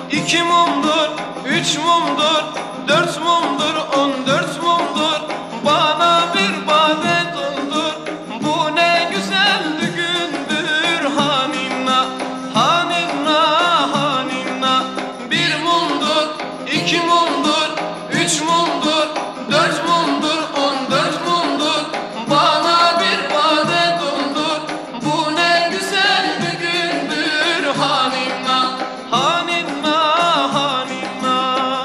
iki mumdur, üç mumdur, dört mumdur, 14 mumdur. Bana bir bade doldur, bu ne güzel gündür. Haninna, haninna, haninna. Bir mumdur, iki mumdur, üç mumdur, dört mumdur, 14 mumdur. Bana bir bade doldur, bu ne güzel gündür. Haninna, haninna, haninna.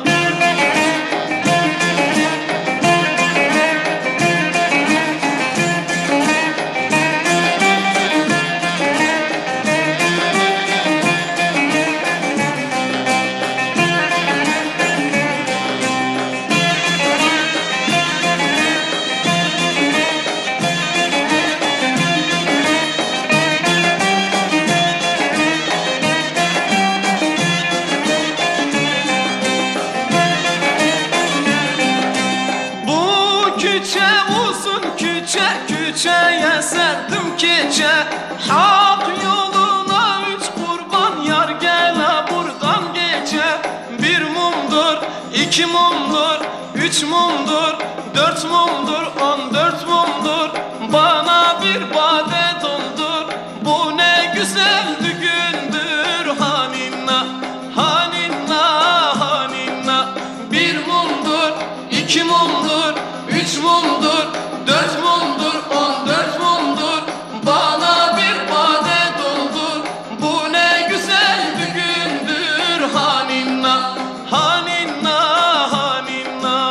Bu küçe uzun küçe, küçeye serdim keçe. Hak yoluna üç kurban, yar gele buradan geçe. Bir mumdur, iki mumdur, üç mumdur, dört mumdur, 14 mumdur. Bana bir bade doldur, bu ne güzel gündür. Haninna, haninna, haninna. Bir mumdur, iki mumdur, üç mumdur, dört mumdur, 14 mumdur. Bana bir bade doldur, bu ne güzel bir gündür. Haninna, haninna, haninna.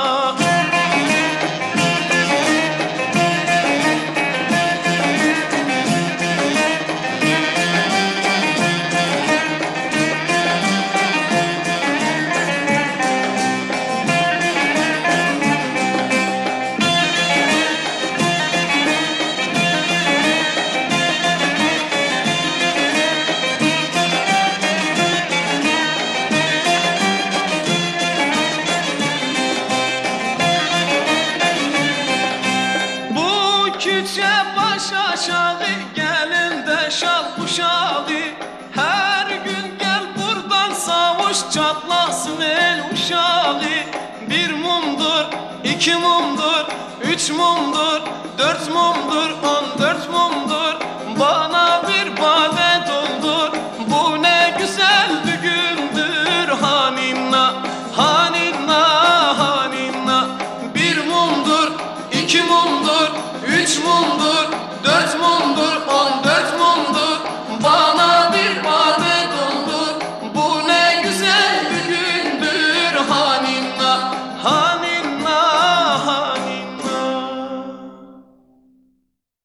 Bu küçe baş aşağı, gelin de şal kuşağı. Her gün gel buradan savuş, çatlasın el uşağı. Bir mumdur, iki mumdur, üç mumdur, dört mumdur, 14 mumdur.